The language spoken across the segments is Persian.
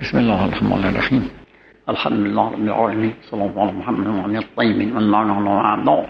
بسم الله الرحمن الرحیم. الحمد لله رب العالمین، صلی الله علی محمد و علی الطیبین و الله علی اعدائه.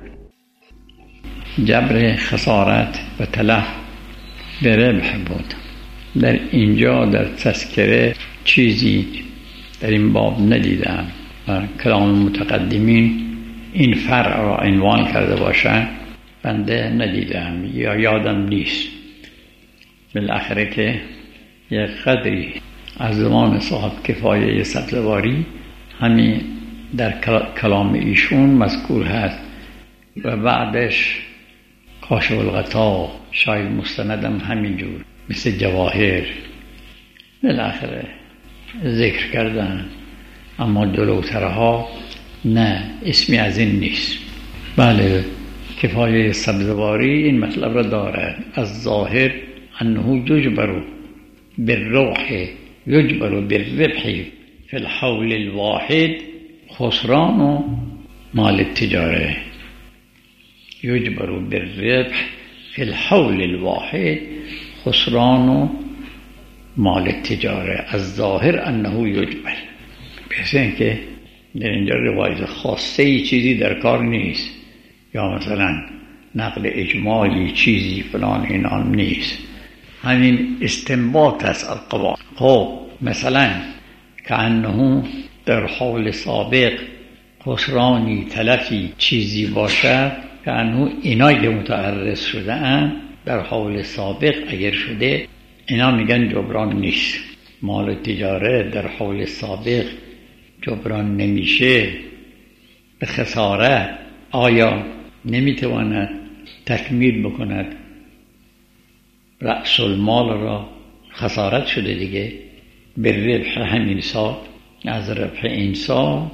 جبر خسارت و تلف به ربح بود. در اینجا در تذکره چیزی در این باب ندیدم و کلام متقدمین این فرع را عنوان کرده باشند بنده ندیدم یا یادم نیست. بالاخره که یک قدری از زمان صاحب کفایه سبزواری همین در کلام ایشون مذکور هست و بعدش کاشف الغطا، شاید مستندم همینجور مثل جواهر بالاخره ذکر کردن، اما جلوترها نه، اسمی از این نیست. بله، کفایه سبزواری این مطلب را دارد. از ظاهر انه یجبر بالروح یجبر بالربح فی الحول الواحد خسران مال التجاره. یجبر بالربح فی الحول الواحد خسران مال التجاره. از ظاهر انه یجبر، بحث این که در اینجا روایت خاصه چیزی در کار نیست یا مثلا نقل اجمالی چیزی فلان اینان نیست، همین استنباط است از قواعد. خب مثلا که انه در حال سابق خسرانی تلفی چیزی باشد، که انه اینایی که متعرض شده اند در حال سابق اگر شده اینا میگن جبران نیست. مال تجاره در حال سابق جبران نمیشه به خسارت، آیا نمیتواند تکمیل بکند رأس المال را؟ خسارت شده دیگه، به ربح همین سال، از ربح این سال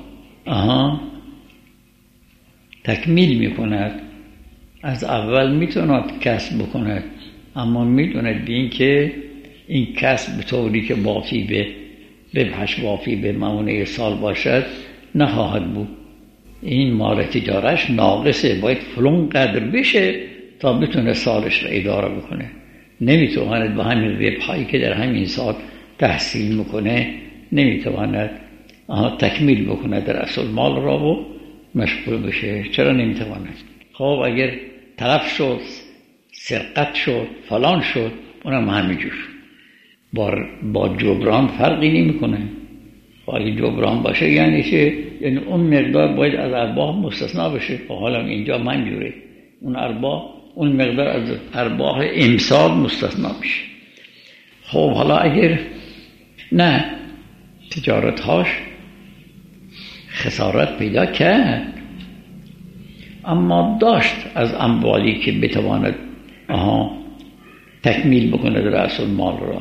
تکمیل میکند. از اول میتواند کسب بکند، اما میدوند به این که این کسب به طوری که وافی به ربحش وافی به مؤونه سال باشد نخواهد بود. این مال تجارش ناقصه، باید فلان قدر بشه تا بتونه سالش را اداره بکنه. نمیتواند با همین ربحایی که در همین سال تحصیل میکنه نمیتواند تکمیل بکنه در اصل مال را و مشغول بشه. چرا نمیتواند؟ خب اگر تلف شد، سرقت شد، فلان شد، اونم همینجور با جبران فرقی نمیکنه. اگه جبران باشه یعنی چه؟ یعنی اون مقدار باید از ارباح مستثنا بشه. حالا اینجا منجوره اون ارباح، اون مقدار از ارباح امسال مستثنا میشه. خب حالا اگر نه تجارتهاش خسارت پیدا کرد اما داشت از اموالی که بتواند تکمیل بکنه در اصل مال را،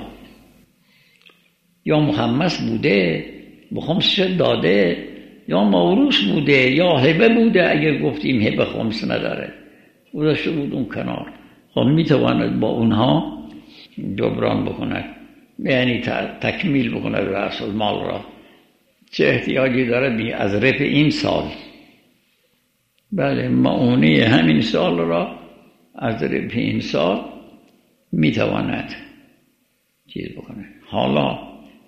یا مخمس بوده بخمسش داده، یا موروث بوده یا هبه بوده، اگر گفتیم هبه خمس نداره گذاشته بود اون کنار، خب میتواند با اونها جبران بکند، یعنی تکمیل بکند در اصل مال را. چه احتیاجی داره از ربح این سال؟ بله، مؤونه همین سال را از ربح این سال میتواند چیز بکنه. حالا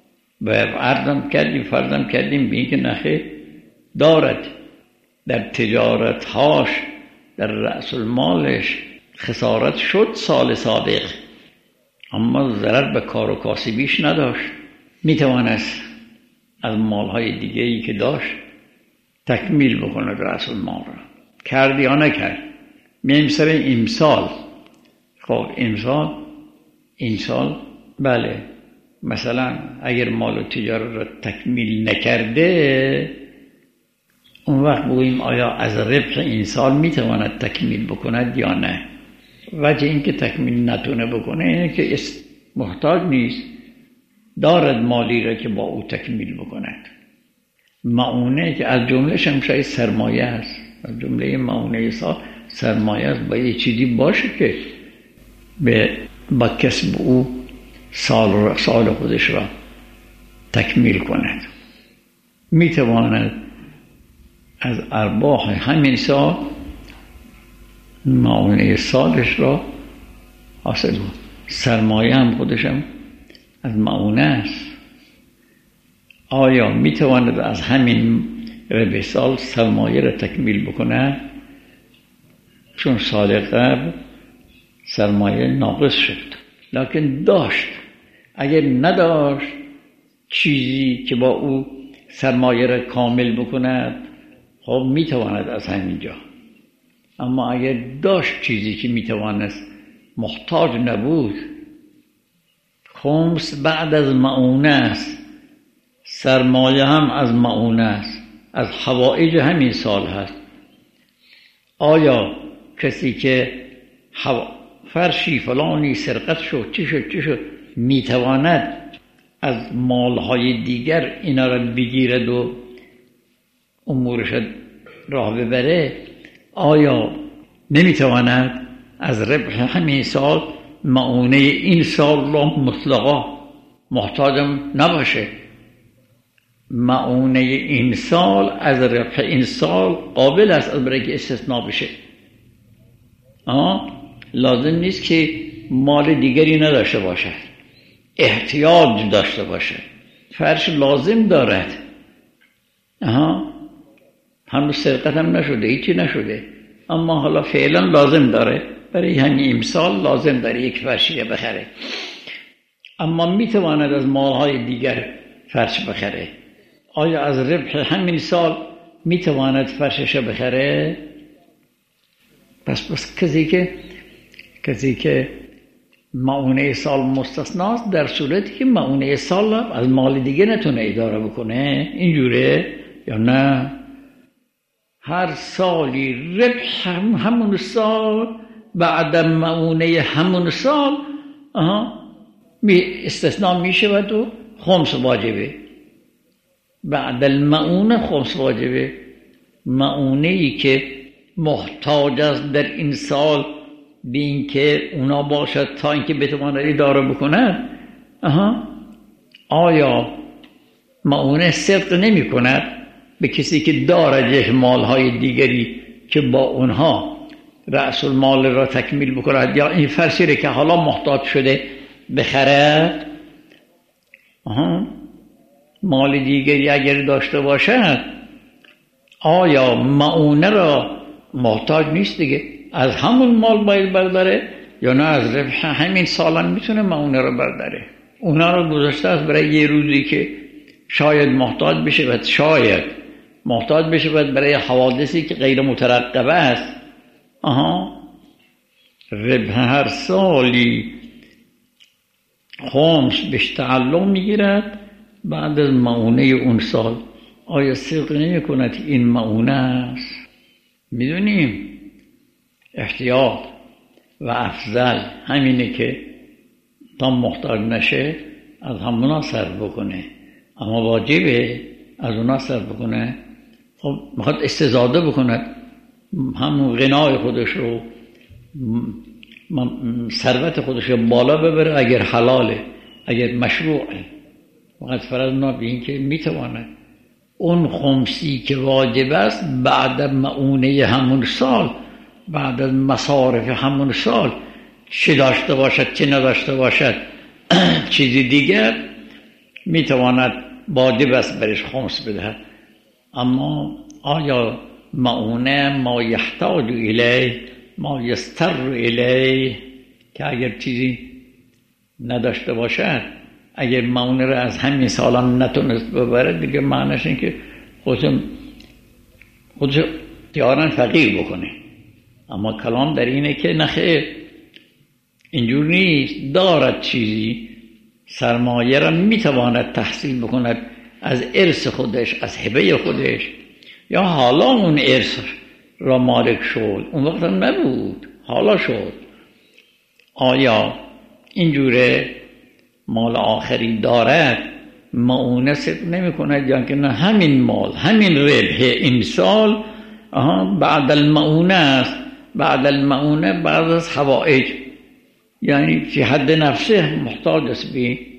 فرضم کردیم به این که نخه دارد در تجارتهاش در رأس المالش خسارت شد سال سابق، اما ضرر به کار و کاسبیش نداشت، میتوانست از مالهای دیگه‌ای که داشت تکمیل بکنه رأس المال را. کرد یا نکرد؟ میم سر امسال. خب این سال بله، مثلا اگر مال و تجارت را تکمیل نکرده اون وقت بگوییم آیا از ربح این سال میتواند تکمیل بکند یا نه. وجه این که تکمیل نتونه بکنه اینه که محتاج نیست، دارد مالی را که با او تکمیل بکند. مؤونه که از جمله شمشای سرمایه است، از جمله مؤونه سال سرمایه است، باید یه چیزی باشه که با کسب او سال خودش را تکمیل کند. میتواند از ارباح همین سال مؤونه سالش را حاصل کند. سرمایه هم خودش هم از مؤونه است. آیا میتواند از همین ربح سال سرمایه را تکمیل بکنه؟ چون سال قبل سرمایه ناقص شد، لکن داشت. اگر نداشت چیزی که با او سرمایه را کامل بکند، خب میتواند از همینجا. اما اگر داشت چیزی که میتوانست، محتاج نبود. خمس بعد از معونه است، سرمایه هم از معونه است، از حوائج همین سال هست. آیا کسی که فرشی فلانی سرقت شد چی شد میتواند از مالهای دیگر اینا را بگیرد و امورش راه ببره؟ آیا نمیتواند از ربح همین سال معونه این سال را مطلقا محتاجم نباشه؟ معونه این سال از ربح این سال قابل است از برای که استثناء بشه. لازم نیست که مال دیگری نداشته باشد، احتیاج داشته باشد. فرش لازم دارد، هنوز سرقت هم نشده، هیچی نشده، اما حالا فعلا لازم داره، برای همین امسال لازم داره یک فرشی بخره. اما میتواند از مالهای دیگر فرش بخره. آیا از ربح همین سال میتواند فرشش بخره؟ پس کسی که معونه سال مستثناست در صورتی که معونه سال از مال دیگه نتونه اداره بکنه. اینجوره یا نه؟ هر سالی ربح همون سال بعد معونه همون سال استثناء می شود و خمس واجبه. بعد المعونه خمس واجبه. معونه‌ای که محتاج است در این سال به این که اونا باشد تا اینکه بتواند اداره بکند، آیا معونه صدق نمی کند به کسی که دارد یک مالهای دیگری که با اونها رأس المال را تکمیل بکند، یا این فرشی را که حالا محتاج شده بخرد؟ مال دیگری اگر داشته باشد، آیا معونه را محتاج نیست دیگه، از همون مال باید برداره، یا نه از ربح همین سالان میتونه معونه را برداره؟ اونا را گذاشته است برای یه روزی که شاید محتاج بشه و شاید محتاج بشه برای حوادثی که غیر مترقبه است. ربح هر سالی خمس بهش تعلق میگیرد بعد از معونه اون سال. آیا صدق نمی کند این معونه است؟ میدونیم احتیاط و افضل همینه که تا محتاج نشه از همونا صرف بکنه، اما واجبه از اونا صرف بکنه. خب میخواد استزاده بکند، همون غنای خودش رو، ثروت خودش رو بالا ببره اگر حلاله، اگر مشروعه. فقط فرضنا به این که میتواند اون خمسی که واجب است بعد معونه همون سال، بعد از مصارف همون سال، چه داشته باشد چه نداشته باشد چیزی دیگر، میتواند واجب است برش خمس بدهد. اما آیا معونه ما یحتاج الیه ما یستر الیه، که اگر چیزی نداشته باشد، اگر معونه را از همین سالان نتونست ببره، دیگه معنیش این که خودش اختیاراً فقیر بکنه. اما کلام در اینه که نخیر، اینجور نیست. دارد چیزی، سرمایه را میتواند تحصیل بکند از ارث خودش، از هبه خودش، یا حالا اون ارث را مالک شد، اون وقت هم نبود، حالا شد. آیا اینجوره مال آخری دارد، معونه صدق نمی کند، یا که نه همین مال همین ربح این سال بعد المعونه است، بعد المعونه بعد از حوائج، یعنی فی حد نفسه محتاج است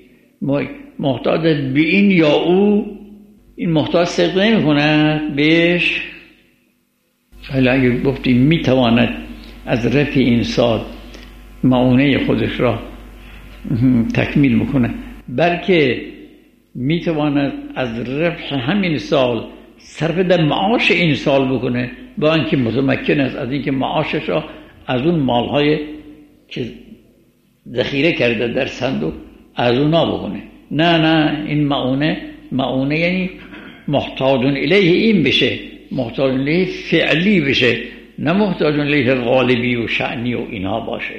به این یا او، این محتاج صدق نمی کند بهش. ولی اگر گفتیم می تواند از ربح این سال معونه خودش را تکمیل بکنه، بلکه میتواند از ربح همین سال صرف در معاش این سال بکنه، با اینکه متمکن است از اینکه معاشش را از اون مالهای که ذخیره کرده در صندوق از اونا بکنه. نه این معونه یعنی محتاج الیه این بشه، محتاج الیه فعلی بشه، نه محتاج الیه غالبی و شأنی و اینها باشه.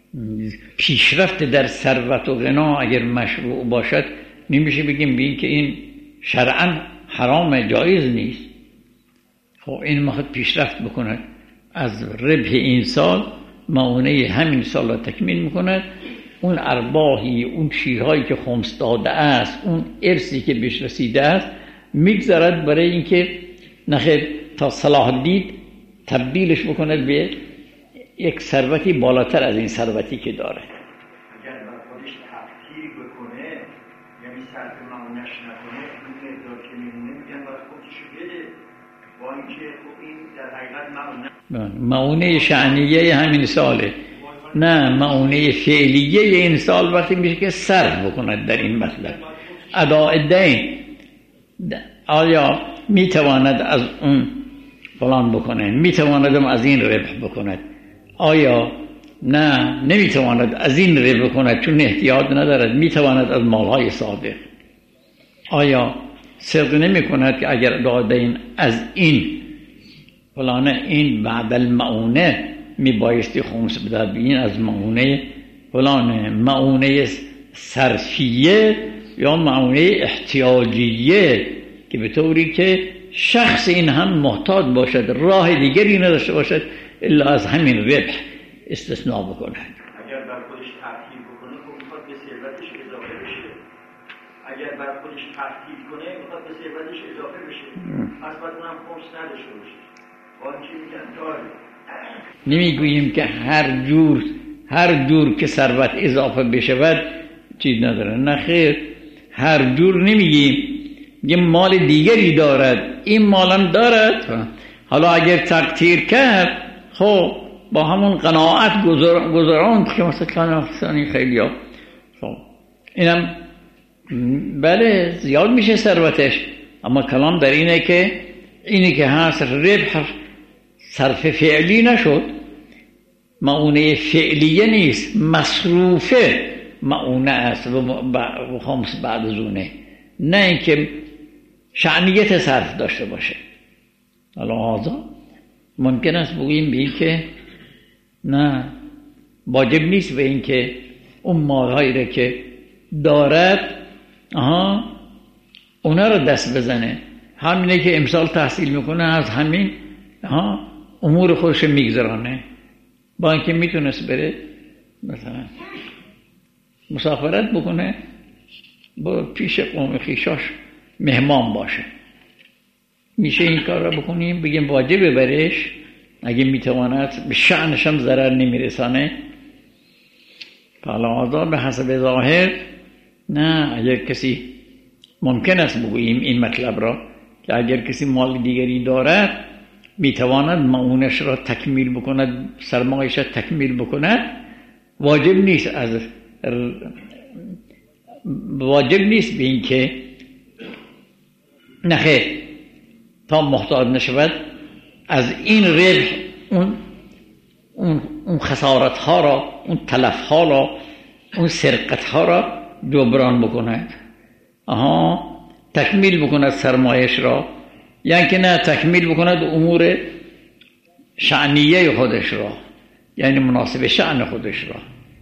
پیشرفت در ثروت و غنا اگر مشروع باشد نمیشه بگیم بین که این شرعاً حرام، جایز نیست. خب این میخواد پیشرفت بکند، از ربح این سال معونه همین سال را تکمیل میکند، اون ارباحی، اون چیزهایی که خمس داده است، اون ارثی که بهش رسیده است میگذارد برای اینکه نخیر تا صلاح دید تبدیلش بکند به یک ثروتی بالاتر از این ثروتی که داره. اگر بر خودش تفکیر بکنه، یعنی صرف معونش نکنه، این مقدار که میمونه میگن باید خودش بده، با اینکه این در حقیقت معونه شأنیه همین ساله، نه معونه فعلیه این سال وقتی میشه که صرف بکند در این مطلب. اداء دین آیا میتواند از اون فلان بکنه، میتواند از این ربح بکند، آیا نه نمیتواند از این ربح بکند چون احتیاط ندارد، میتواند از مالهای صادق. آیا صدق نمی کند که اگر دادین از این فلانه این بعد المعونه میبایستی خمس بدهد، این از معونه فلانه، معونه صرفیه یا معونه احتیاجیه که به طوری که شخص این هم محتاج باشد، راه دیگری نداشته باشد الا از همین ربح استثناء بکنه. اگر بر خودش تفکیر بکنه خب میخواد به ثروتش اضافه بشه، اگر بر خودش تفکیر کنه میخواد به ثروتش اضافه بشه، پس باید اونم خمس نداشته باشه. با اینکه میگن داره، نمیگوییم که هر جور که ثروت اضافه بشود چیز نداره، نه خیر، هر جور نمیگیم، یه مال دیگری دارد، این مالم دارد، حالا اگر تقدیر کرد خب با همون قناعت گذران که مثلا خیلی ها خب اینم بله زیاد میشه ثروتش، اما کلام در اینه که هست ربح صرف فعلی نشد، معونه فعلیه نیست، مصروفه معونه است و خمس بعد از اونه، نه اینکه شأنیت صرف داشته باشه. حالا ممکن است بگوییم به این که نه واجب نیست به این که اون مالهایی را که دارد اونا رو دست بزنه، همینه که امسال تحصیل میکنه از همین امور خودش میگذرانه، با اینکه میتونست بره مثلا مسافرت بکنه، با پیش قوم خویشاش مهمان باشه. میشه این کار را بکنیم، بگیم واجبه برش اگه میتواند، به شأنش هم ضرر نمیرسانه. حالا به حسب ظاهر نه، اگر کسی ممکن است بگوییم این مطلب را که اگر کسی مال دیگری دارد میتواند معونش را تکمیل بکند، سرمایش را تکمیل بکند، واجب نیست به این که نخیر تا محتاج نشود از این ربح اون خسارت ها را، اون تلف ها را، اون سرقت ها را جبران بکند، تکمیل بکند سرمایش را، یعنی که نه تکمیل بکند امور شأنیه خودش را، یعنی مناسب شأن خودش را.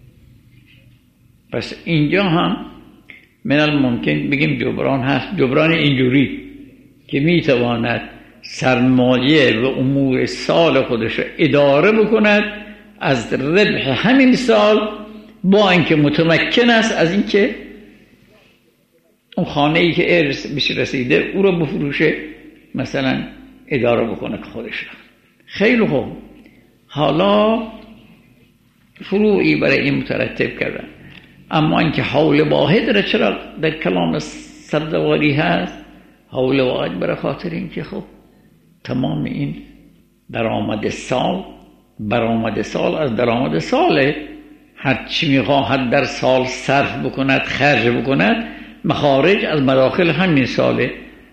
پس اینجا هم من الممکن بگیم جبران هست، جبران اینجوری که میتواند سرمایه و امور سال خودش را اداره بکند از ربح همین سال، با اینکه متمکن است از اینکه اون خانه‌ای که ارث بهش رسیده او را بفروشه، مثلا اداره بکنه خودش را. خیلی خوب، حالا فروعی برای این مترتب کردن، اما اینکه حول واحد را چرا در کلام سردواری هست؟ حول واحد برای خاطر اینکه خب تمام این برآمد سال از درآمد ساله، هر چی میخواهد در سال صرف بکند، خرج بکند، مخارج از مداخل همین ساله.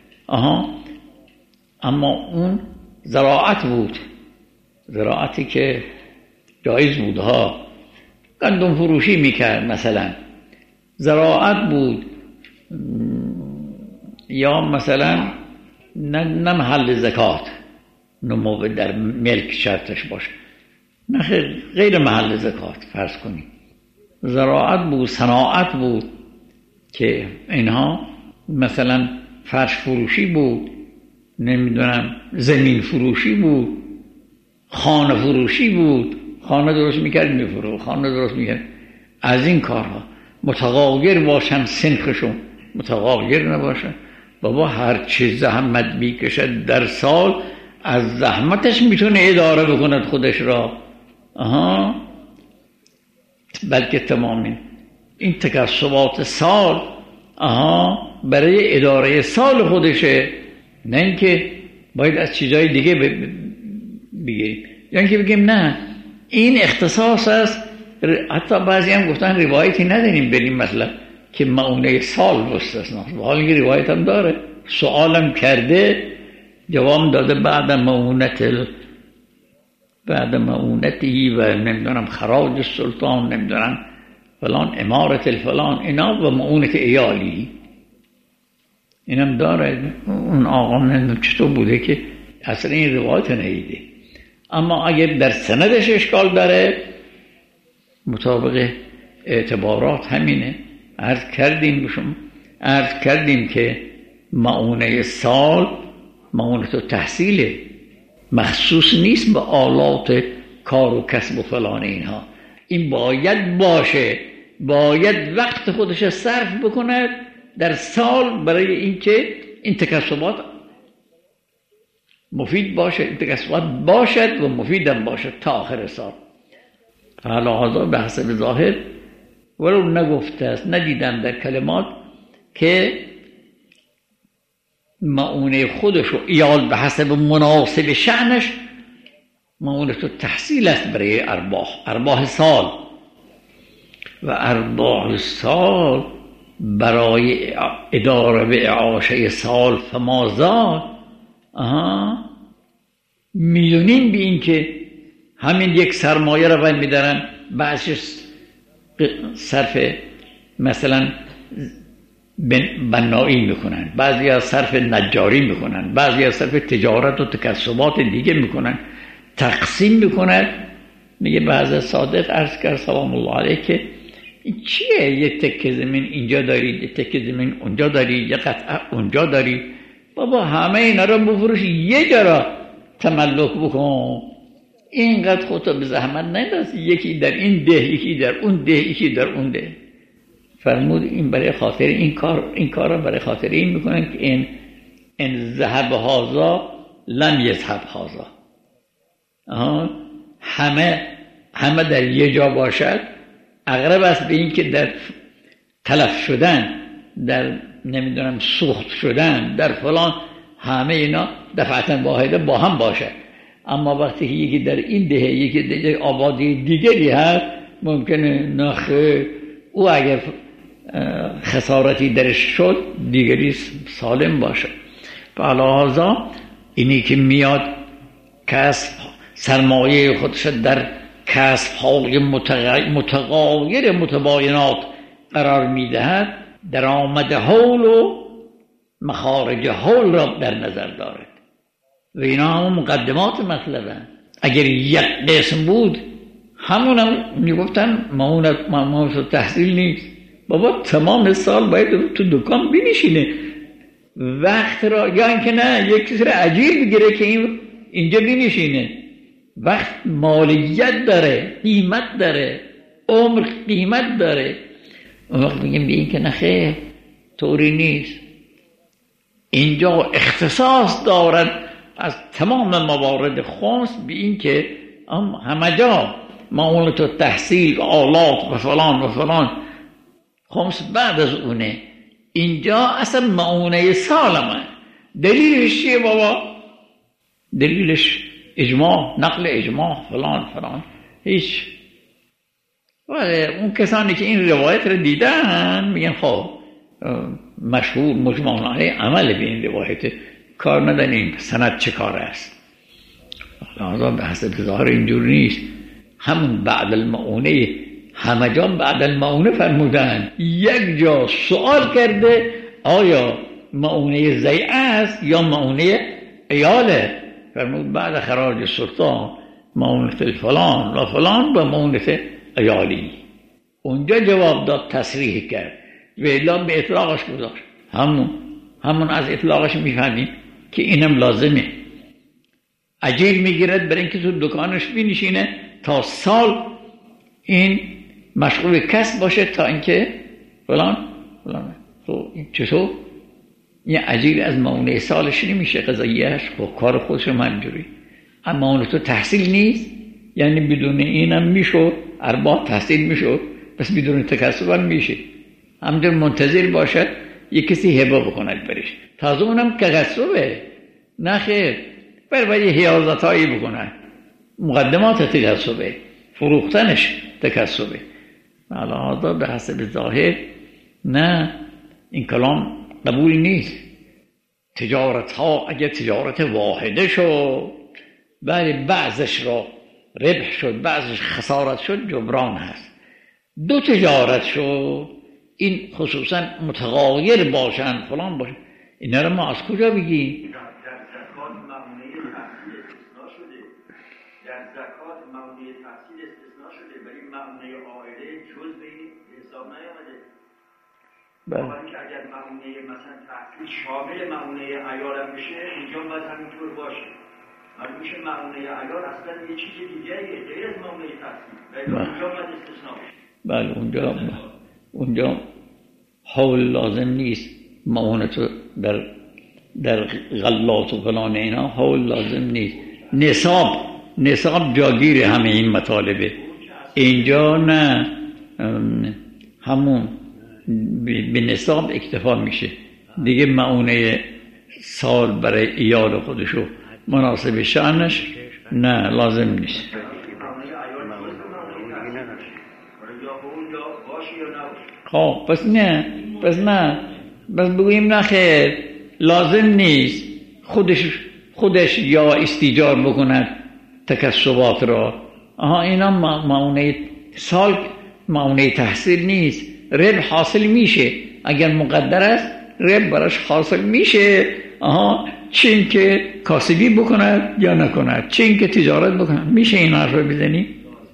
اما اون زراعت بود، زراعتی که جایز بود ها، گندم فروشی میکرد مثلا، زراعت بود. یا مثلا نه محل زکات، نه موقع در ملک شرطش باشه، نه غیر محل زکات فرض کنیم. زراعت بود، صناعت بود که اینها مثلا فرش فروشی بود، نمیدونم زمین فروشی بود، خانه فروشی بود، خانه درست میکرد میفروخت، خانه درست میکرد. از این کارها متغایر باشن، سنخشون متغایر نباشن. بابا هر چیز زحمت میکشد در سال، از زحمتش میتونه اداره بکند خودش را. بلکه تمام این تکسبات سال برای اداره سال خودشه، نه اینکه باید از چیزهای دیگه بگیریم. یعنی که بگیم نه این اختصاص است. حتی بعضی هم گفتن روایتی نداریم بریم مطلب که معونه سال مستثنا، حالی که روایت هم داره. سوالم کرده جواب داده بعد معونتی و نمیدونم خراج سلطان، نمیدونم فلان امارت الفلان اینا و معونت ایالی، اینم داره. اون آقا نمیدونم چطور بوده که اصلا این روایت ندیده. اما اگر در سندش اشکال داره، مطابق اعتبارات همینه. عرض کردیم که معونه سال معونت تحصیله، مخصوص نیست به آلات کار و کسب و فلان اینها. این باید باشه، باید وقت خودش صرف بکند در سال برای اینکه این تکسبات مفید باشه، این تکسبات باشد و مفیدم باشد تا آخر سال. فعلا به حسب ظاهر ولو نگفته است، ندیدم در کلمات که معونه خودش و ایال به حسب مناسب شأنش معونه تو تحصیل است برای ارباح سال. و ارباح سال برای اداره به اعاشه سال فمازاد میدونیم به این که همین یک سرمایه رو باید میدارن، بعضش صرف مثلا بنایی میکنن، بعضی از صرف نجاری میکنن، بعضی از صرف تجارت و تکسبات دیگه میکنن، تقسیم میکنن. میگه بعض صادق عرض کرد سلام الله علیه که این چیه؟ یه تکه زمین اینجا داری، یه تکه زمین اونجا داری، یه قطعه اونجا داری. بابا همه اینا رو بفروش، یه جا را تملک بکن، اینقدر خودتا به زحمت ننداز، یکی در این ده، یکی در اون ده، یکی در اون ده. فرمود این برای خاطر این کار را برای خاطر این میکنن که این ذهب هازا لم یذهب هازا. همه در یه جا باشد، اغرب است به این که در تلف شدن، در نمیدونم سوخت شدن، در فلان، همه اینا دفعتا واحده با هم باشد. اما وقتی که یکی در این ده، یکی در آبادی دیگری هست، ممکنه نخه او اگر خسارتی درش شد دیگری سالم باشه. فعلاحظا اینی که میاد کسب سرمایه خودش در کسب های متغایر متباینات قرار میدهد، درآمد حول و مخارج حول را در نظر دارد و اینا همون مقدمات مطلبه. اگر یک قسم بود همون میگفتن معونت تحصیل نیست. بابا تمام سال باید تو دکان بنشینه وقت را، یا اینکه نه یک کسی را اجیر بگیره که اینجا بنشینه. وقت مالیت داره، قیمت داره، عمر قیمت داره. اون وقت میگیم به این که نخیر طوری نیست. اینجا اختصاص دارد از تمام موارد خاص به این که همه جا معونت و تحصیل و آلات و فلان و فلان خمس بعد از اونه. اینجا اصلا معونه سالمه. دلیلش چیه بابا؟ دلیلش اجماع، نقل اجماع، فلان فلان. هیچ. ولی اون کسانی که این روایت رو دیدن میگن خب مشهور مجمع علیه عمل به این روایت، کار نداریم سند چه کار است. حالا به حسب ظاهر اینجور نیست. همون بعد المعونه، همه جا بعد المعونه فرمودن، یک جا سوال کرده آیا معونه زیعه است یا معونه ایاله، فرمود بعد خراج سلطان معونه الفلان و فلان و معونه ایالی. اونجا جواب داد، تصریح کرد و الا به اطلاقش گذاشت. همون از اطلاقش میفهمیم که اینم لازمه. اجیر میگیرد برای اینکه تو دکانش بنشینه تا سال این مشغول کسب باشه تا اینکه فلان تو چطور یه اجیر از معونه سالش نمیشه قضاییش، خب کار خودش منجوری. اما معونه تو تحصیل نیست، یعنی بدون اینم میشد ارباب تحصیل میشد، بس بدون تکسب هم میشه. همجور منتظر باشد یه کسی هبه بکند برش، تازه اونم تکسبه. نه خیر، برای حیازتایی بکنن، مقدمات تکسبه، فروختنش تکسبه. حالا به حسب ظاهر نه، این کلام قبول نیست. تجارت ها اگر تجارت واحده شد، ولی بعضش را ربح شد بعضش خسارت شد، جبران هست. دو تجارت شد، این خصوصا متغایر باشن فلان باشن، اینا رو ما از کجا بگیم؟ بله. که اگر معونه مثلا تحصیل شامل معونه عیار هم بشه، اینجا باید همینطور باشه. معلوم میشه معونه عیار اصلا یه چیز دیگه غیر از معونه تحصیل، ولی اونجا باید استثناء بشه. بله، اونجا حول لازم نیست. معونه تو در غلات و فلان اینا حول لازم نیست. نصاب جاگیر همه این مطالبه. اینجا نه، همون به نصاب اکتفا میشه دیگه. معونه سال برای ایال خودشو مناسب شأنش نه لازم نیست. خب پس بگوییم نه خیر، لازم نیست خودش یا استیجار بکند تکسبات را. اینا معونه سال معونه تحصیل نیست. ربح حاصل میشه اگر مقدر است، ربح براش حاصل میشه. چین که کاسبی بکند یا نکند، چین که تجارت بکند، میشه این حرف رو بزنی.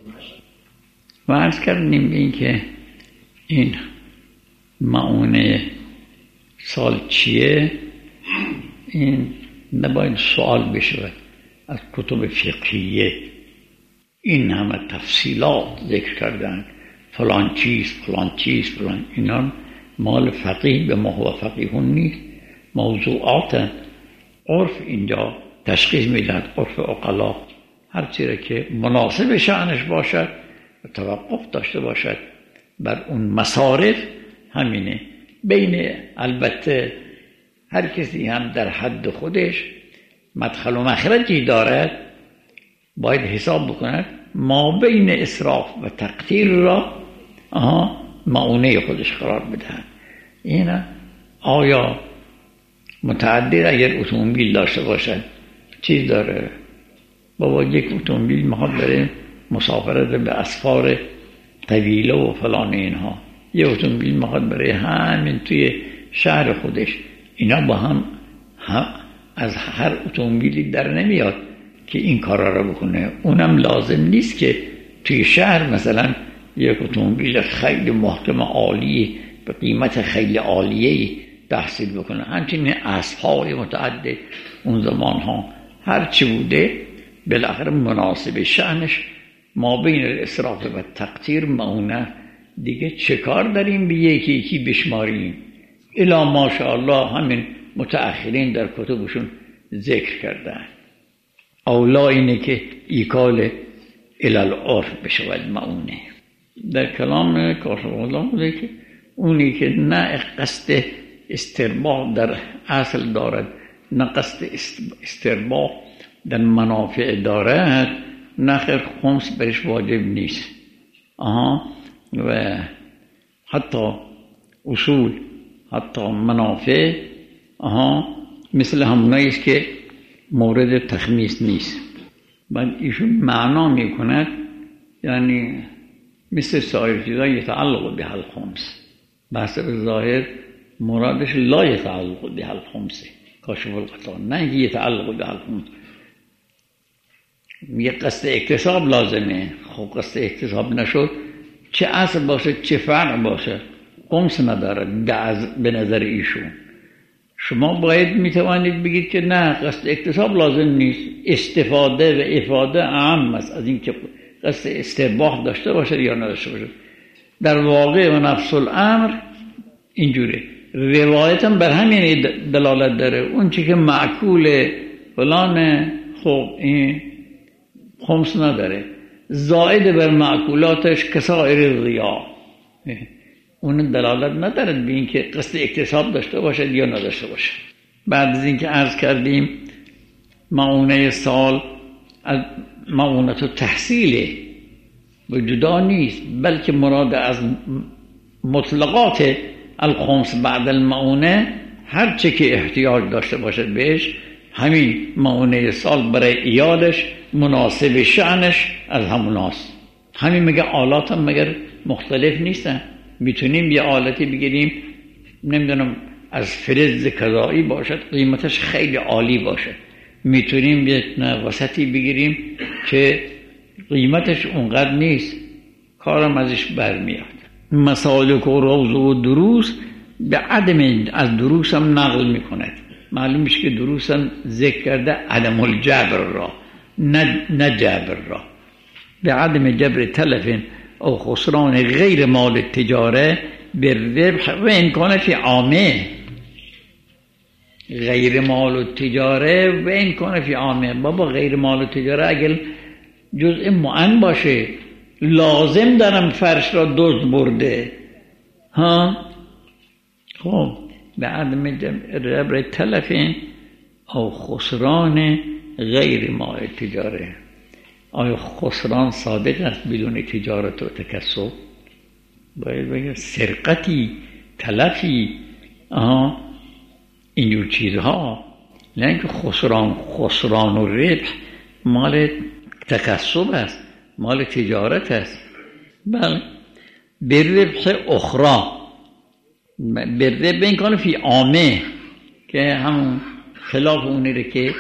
و عرض کردیم این که این معونه سال چیه، این نباید سوال بشود از کتب فقهیه. این همه تفصیلات ذکر کردن، فلان چیز اینا مال فقیه به ما هو فقیهون نیست، موضوعات عرف اینجا تشخیص میدن. عرف عقلا هر چیزی که مناسب شأنش باشد و توقف داشته باشد بر اون مصارف، همینه. بین البته هر کسی هم در حد خودش مدخل و مخرجی دارد، باید حساب بکند ما بین اسراف و تقدیر را معونه خودش قرار بدهد. این آیا متعدد اگر اتومبیل داشته باشد چیز داره؟ بابا یک اتومبیل میخواد بره مسافرت به اسفار طویله و فلان اینها، یک اتومبیل میخواد بره همین توی شهر خودش، اینا با هم از هر اتومبیلی در نمیاد که این کارا رو بکنه. اونم لازم نیست که توی شهر مثلا یک اتومبیل خیلی محکم عالی به قیمت خیلی عالیه تحصیل بکنه. همچنین اسب‌های متعدد اون زمان ها هر چی بوده بالاخره مناسب شأنش ما بین الاسراف و تقدیر معونه. دیگه چه کار داریم به یکی یکی بشماریم؟ الا ماشاءالله همین متأخرین در کتبشون ذکر کردن. اولا اینه که ایکال الالعرف بشود معونه. در کلام کاشف الله بوده که اونی که نه قصد استرباح در اصل دارد، نه قصد استرباح در منافع دارد، نه خیر خمس برش واجب نیست. و حتی اصول حتی منافع مثل همونایی است که مورد تخمیس نیست. بعد ایشون معنا میکند یعنی مثل سایر چیزا یتعلق به الخمس، بحث به ظاهر مرادش لا یتعلق به الخمس کاشف الغطا، نه یتعلق به الخمس. میگه قصد اکتساب لازمه. خب قصد اکتساب نشد چه اصل باشه چه فرع باشه خمس نداره به نظر ایشون. شما باید میتوانید بگید که نه قصد اکتساب لازم نیست، استفاده و افاده اهم است از این که قصد استباح داشته باشه یا نداشته باشه. در واقع و نفس الامر اینجوره. روایت هم بر همین دلالت داره. اون چی که معکول فلانه خب این خمس نداره، زائد بر معکولاتش کسائر ضیاء، اون دلالت ندارد به این که قصد اکتساب داشته باشد یا نداشته باشد. بعد از این که عرض کردیم معونه سال از معونت و تحصیل و جدا نیست، بلکه مراد از مطلقات الخمس بعد المعونه هر چه که احتیاج داشته باشد بهش، همین معونه سال برای ایالش مناسب شأنش از هموناست. همین میگه آلات هم مگر مختلف نیستن. میتونیم یه آلتی بگیریم نمیدونم از فلز کذایی باشد قیمتش خیلی عالی باشه، میتونیم یه وسطی بگیریم که قیمتش اونقدر نیست، کارم ازش برمیاد. مسالک و روض و دروس به عدم از دروس هم نقل میکند. معلوم میشه که دروس هم ذکر کرده عدم الجبر را نه جبر را. به عدم جبر تلف او خسران غیر مال تجاره به ربح و امکان فی عامه، غیر مال تجاره و امکان فی عامه. بابا غیر مال تجاره اگر جزء معین باشه لازم دارم فرش را دزد برده خب به عدم جبر تلف او خسران غیر مال تجاره. آیا خسران صادق است بدون تجارت و تکسب؟ باید بگه سرقتی تلفی اینجور چیزها، نه اینکه خسران و ربح مال تکسب است، مال تجارت است. بله به ربح اخرى، به ربح این کانه فی عامه که همون خلاف اونیره که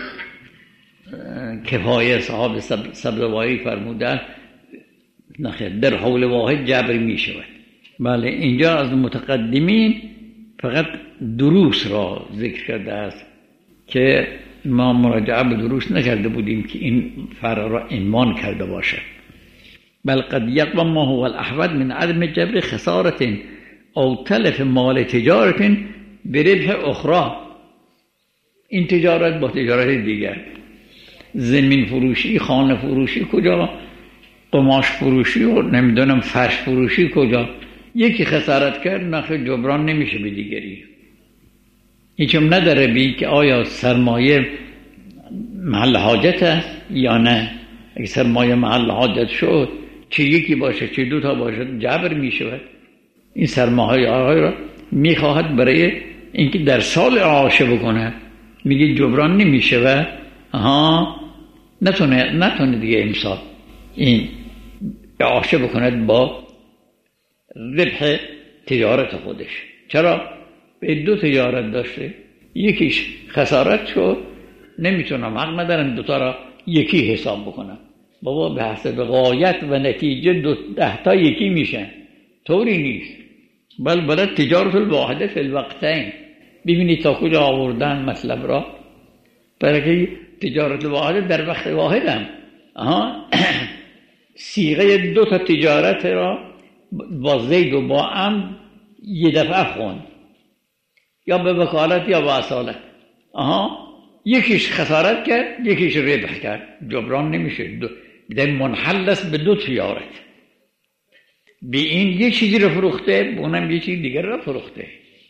کفایه صحاب سبزواری فرمودن نخیر در حول واحد جبر می شود. بله اینجا از متقدمین فقط دروس را ذکر کرده است که ما مراجعه به دروس نکرده بودیم که این فرع را عنوان کرده باشد. بل قد یقوم ما هو الاحوط من عدم جبر خسارت او تلف مال تجارت بربح اخرى. این تجارت با تجارت دیگر، زمین فروشی، خانه فروشی کجا، قماش فروشی و نمیدونم فرش فروشی کجا، یکی خسارت کرد نخیر جبران نمیشه به دیگری. هیچم نداره بی که آیا سرمایه محل حاجت است یا نه. اگه سرمایه محل حاجت شد چه یکی باشه چه دوتا باشه جبر میشود. این سرمایه آقای را میخواهد برای اینکه در سال اعاشه بکنه، میگه جبران نمیشه و نتونه دیگه امسال این اعاشه بکند با ربح تجارت خودش. چرا؟ به دو تجارت داشته، یکیش خسارت شد نمیتونم، حق ندارم دوتا را یکی حساب بکنم. بابا به حسب غایت و نتیجه 10 تا یکی میشن، طوری نیست. بل تجارت الواحده فی الوقتین. ببینید تا کجا آوردن مطلب را، برای که تجارت الواحده در وقت واحد هم صیغه 2 تا تجارت را با زید و با ام یه دفعه خون، یا به وکالت یا به اصالت. یکیش خسارت کرد یکیش ربح کرد، جبران نمیشه. در منحل است به 2 تجارت. به این یه چیزی رو فروخته، به اونم یه چیز دیگر رو فروخته.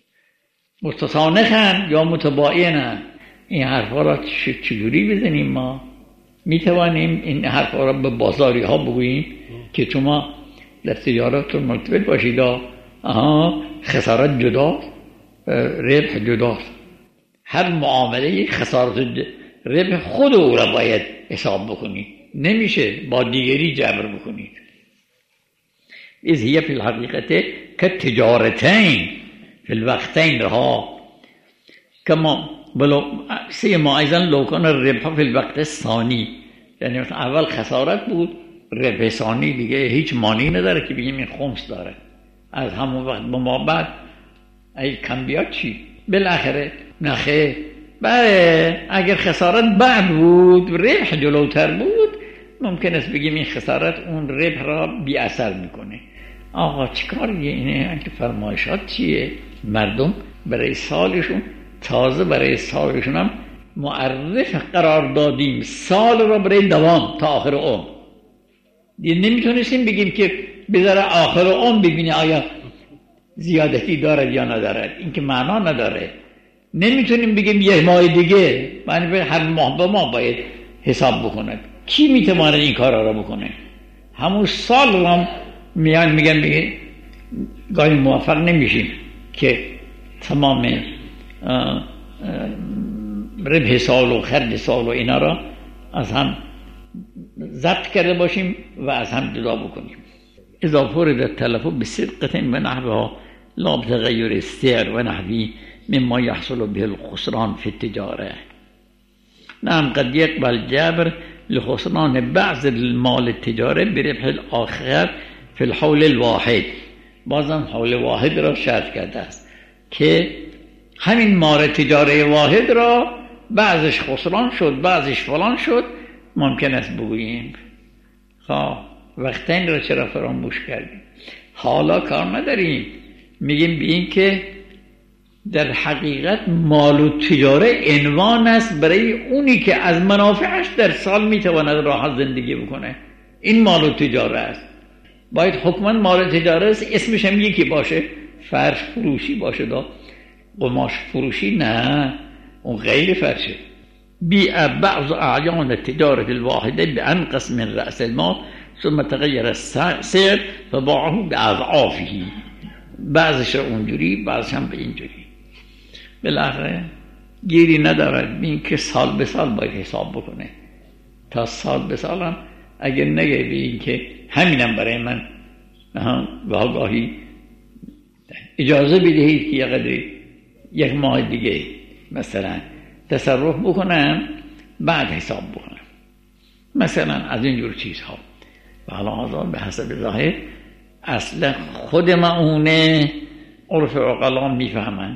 متصانخن یا متباینن. این حرفا را چجوری بزنیم؟ ما میتوانیم این حرفا را به بازاری ها بگوییم که شما در تجارت مرتبط باشید، خسارت جدا ربح جداست. هر معامله خسارت ربح خود او را باید حساب بکنید، نمیشه با دیگری جبر بکنید. اذ هي في الحقيقة كالتجارتين في الوقتين رها كما سيما أيضا لو كان الربح في الوقت الثاني، یعنی مثلا اول خسارت بود، ربح ثانی دیگه هیچ مانی نداره که بگیم این خمس داره. از همون وقت به ما بعد ای کم بیاد چی؟ بالاخره نخه بله اگر خسارت بعد بود ربح جلوتر بود ممکن است بگیم این خسارت اون ربح را بی اثر میکنه. آقا چیکاریه اینه که فرمایشات چیه؟ مردم برای سالشون تازه برای سالشون هم معرف قرار دادیم سال را برای دوام تا آخر عمر. دیگه نمیتونستیم بگیم که بذاره آخر عمر ببینی آیا زیادتی دارد یا ندارد، این که معنا نداره. نمیتونیم بگیم یه ماه دیگه، یعنی هر ماه به ما باید حساب بکنه. کی میتواند این کارا را بکنه؟ همون سال رو میان میگن گاهی موفق نمیشیم که تمام ربح سال و خرج سال و اینا را از هم ضبط کرده باشیم و از هم جدا بکنیم. اذا فرض التلف بصدقة و نحوها لا بتغير السعر و نحوی مما يحصل به الخسران في التجارة. نعم قد يقبل الجبر لخسران بعض المال التجاري بربح الآخر في الحول الواحد. بازم حول واحد را شرط کرده است که همین مال تجاری واحد را بعضش خسران شد بعضش فلان شد ممکن است بگوییم وقتین را چرا فراموش کردیم. حالا کار نداریم، میگیم به این که در حقیقت مال و تجاره عنوان است برای اونی که از منافعش در سال میتواند راحت زندگی بکنه. این مال و تجاره است. باید حکما مال و تجاره است، اسمش هم یکی باشه، فرش فروشی باشه، قماش فروشی نه، اون غیر فرشه. بیع بعض اعیان التجاره الواحده بانقص من رأس المال ثم تغیر السعر فباعه باضعافه. بعضش اونجوری بعضش هم به اینجوری. بالاخره گیری ندارد این که سال به سال باید حساب بکنه. تا سال به سال هم اگر نگه به این که همینم برای من واقعی اجازه بدهید که یه قدری یک ماه دیگه مثلا تصرف بکنم بعد حساب بکنم مثلا از اینجور چیزها. و حالا به حسب ظاهر اصلا خود معونه عرف عقلا میفهمند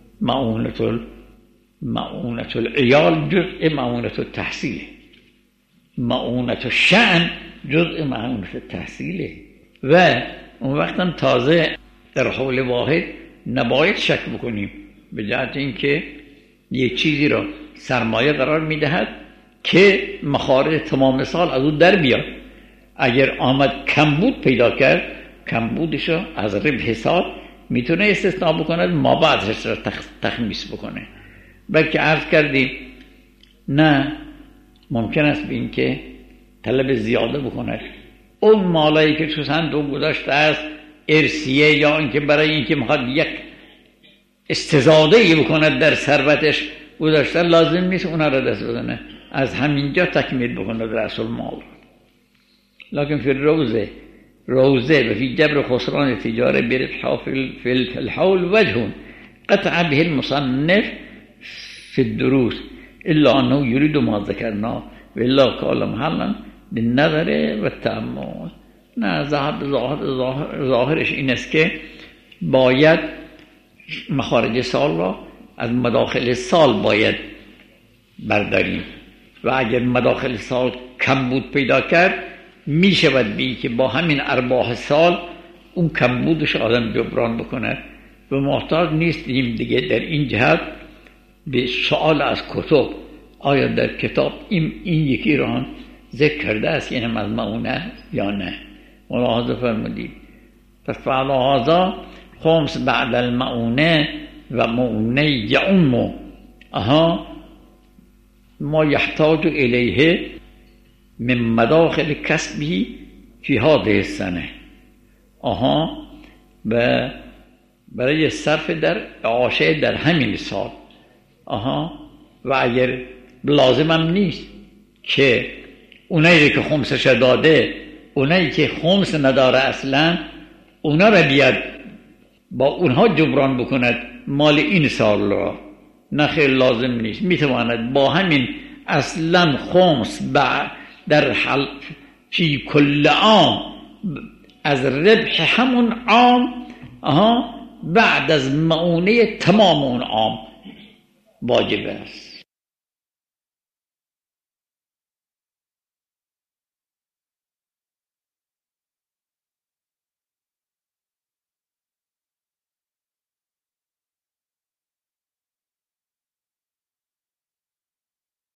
معونت العیال جزء معونت التحصیل، معونت الشأن جزء معونت التحصیل. و اون وقت هم تازه در حول واحد نباید شک بکنیم به جهت اینکه یک چیزی را سرمایه قرار میدهد که مخارج تمام سال از اون در بیاد. اگر آمد کمبود پیدا کرد کمبودش را از ربح سال میتونه استثناء بکند، ما بعدش را تخمیس بکنه. بلکه عرض کردیم نه، ممکن است به این که طلب زیاده بکند. اون مالایی که تو صندوق گذاشته است ارثیه یا اینکه برای اینکه میخواد یک استزاده‌ای بکند در ثروتش گذاشته، لازم نیست اونا را دست بزنه، از همینجا تکمیل بکند رأس المال. لكن في روزه وفي جبر خسران التجارة بربح في الحول وجه قطع به المصنف في الدروس إلا أنه يريد ما ذكرناه وإلا قال محلا بالنظر والتأمل. نه، ظاهرش این است که باید مخارج سال را از مداخل سال باید برداریم و اگر مداخل سال کمبود پیدا کرد می شود بی که با همین ارباح سال اون کمبودش آدم جبران بکنه و محتاج نیستیم دیگه در این جهت به سوال از کتب آیا در کتاب این یکی را هم ذکر کرده است یعنی از معونه یا نه. ملاحظه فرمودید. پس فعلا هذا خمس بعد المعونه و معونه یعم ما يحتاج الیه من مداخل کسبی فی هذه السنه. و برای صرف در اعاشه در همین سال. و اگر لازمم نیست که اونایی که خمسش داده، اونایی که خمس نداره اصلا، اونا را بیاد با اونها جبران بکند مال این سال را. نه خیر، لازم نیست. میتواند با همین اصلا خمس در حل فی کل عام از ربح همون عام بعد از معونه تمام اون عام واجب است.